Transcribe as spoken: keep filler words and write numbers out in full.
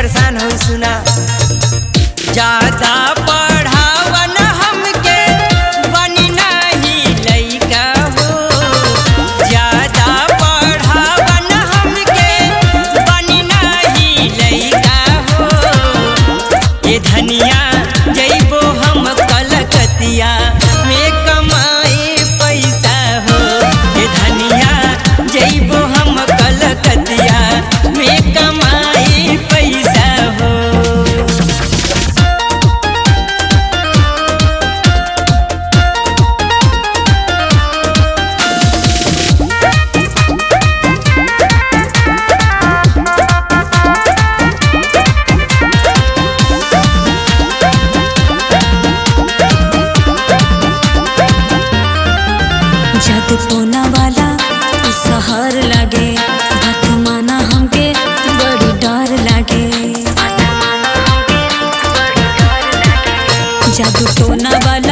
परेशान हो सुना। ज्यादा पढ़ावन हमके बनी नहीं लइका हो, ज्यादा पढ़ावन हमके बनी नहीं लइका हो। ये धनिया जइबो हम कलकतिया में कमाए पैसा हो, ये धनिया जइबो हम कलकतिया में कमाए पैसा हो। जादू टोना वाला शहर लागे, बात माना हमके बड़ी डर लागे। जादू टोना वाला